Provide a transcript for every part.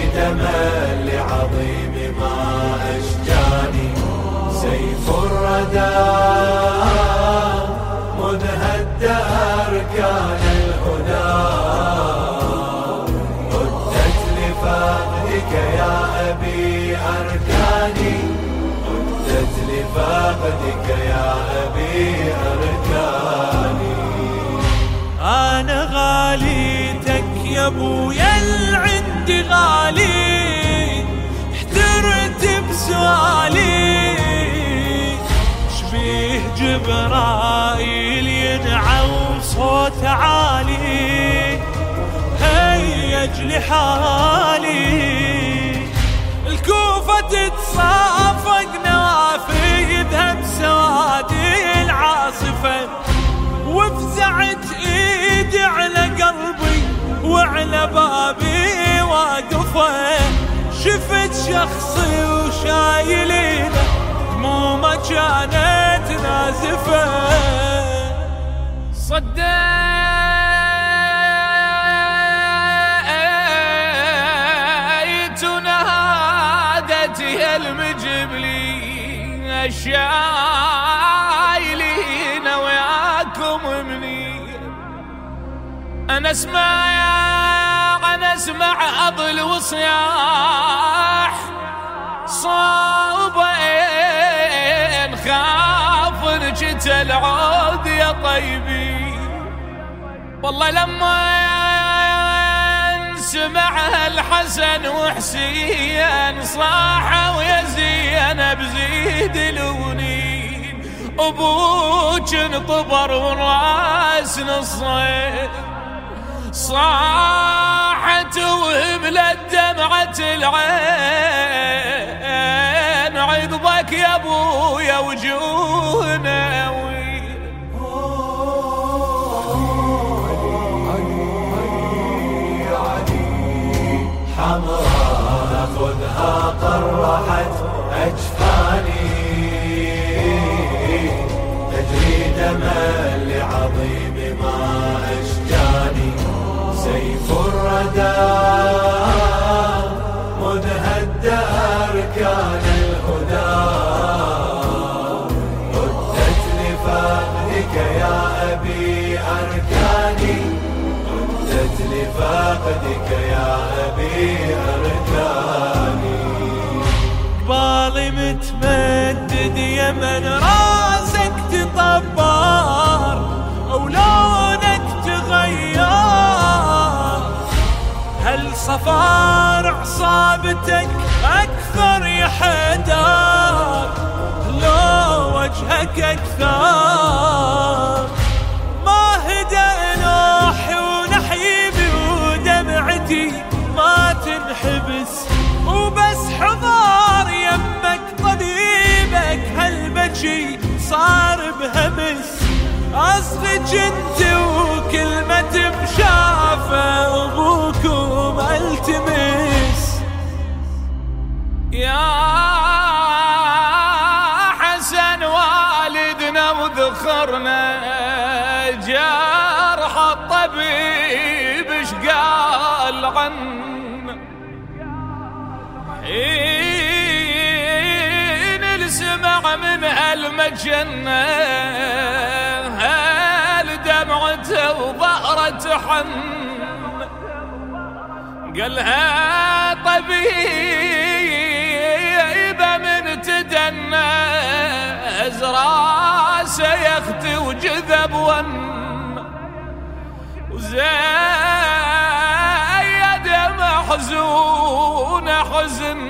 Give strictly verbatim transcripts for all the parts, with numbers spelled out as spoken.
دما لعظيم ما أشجاني سيف الردى مذ هد أركان الهدى ردت لفقدك يا أبي أركاني ردت لفقدك يا أبي أركاني. أنا غاليتك يا أبويا العندي غالي احترت بسؤالي شبيه جبرائيل ينعى وصوت عالي هيج لحالي الكوفة تتصافق نوافذها بسوادي العاصفة وفزعت ايدي على قلبي وعلى بابي واقفة شفت شخصي وشايلينه همومه كانت نازفة صدقت ونادت يا المجبلي الشايلين وياكم مني أنا اسمع يا أنا اسمع أضل وصياح صوبين خاف رجت العود يا طيبي والله لما سمع الحسن وحسين صاحوا يا زينب زيد لونين أبوك انطبر وراس نصين صاحت وهملت دمعة العين عقبك يا ابويا وجوهنا حمراء خذها قرحت أجفاني تجري دما لعظيم ما أشجاني سيف الردى مذ هد أركان الهدى ردت لفقدك يا أبي أركاني ردت لفقدك يا أبي أركاني. بالي متمدد يا من راسك تطبر أو لونك تغير هل صفار عصابتك أكثر يا حدار لو وجهك أكثر ما هدى نوحي ونحيبي ودمعتي ما تنحبس وبس حضار يمك طبيبك هالبكي صار بهمس أصلك انت وكلمة بشافة أبوكم التمس يا حسن والدنا وذخرنا جرح الطبيب اش قال عنا حين السمع من المجنة هل دمعته وظهرت حن قالها طبيبة من تدنى راسه يختي وجذب ون وزايد محزون حزن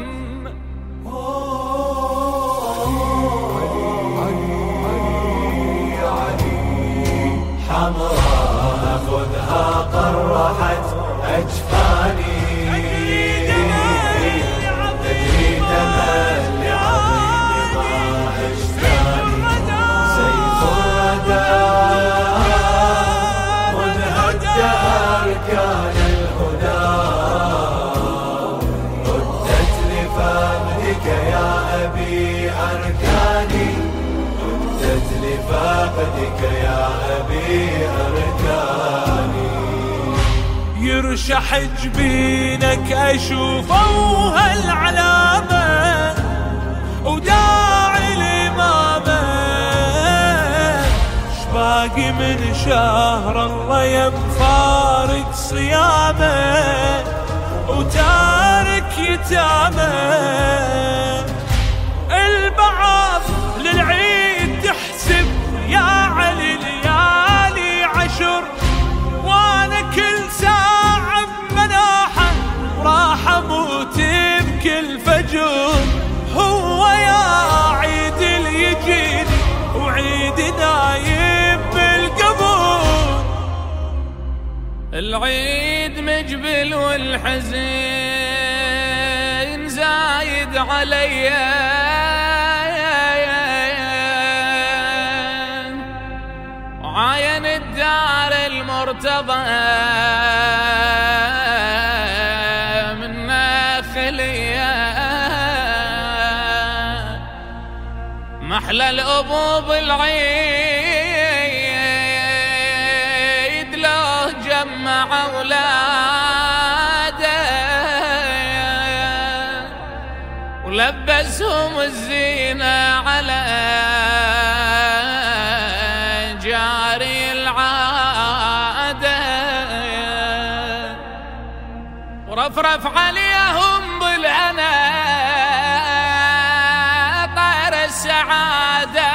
حمراء خذها قرحت أجفاني تجري دما لعظيم ما أشجاني سيف الردى مذ هد أركان الهدى ردت لفقدك يا أبي أركاني ردت لفقدك يا أبي أركاني. يرشح جبينك أشوف هالعلامة وداعي الإمامة. شباقي من شهر الله يمفارق صيامه وتارك يتامه. البعض للعيد تحسب يا علي ليالي عشر، وانا كل ساعة بمناحة وراح اموت بكل فجر. هو يا عيد اللي يجيني وعيد نايم بالقبور. العيد مجبل والحزين زايد علي، وعاين الدار المرتضى من ناخلية. محلى الأبوب العيد لو جمع أولاده ولبسهم الزينة على جاري العادة، ورفرف عليهم بالهنا طير السعادة.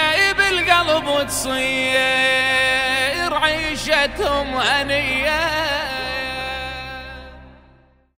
طيب القلب وتصير عيشتهم هنية.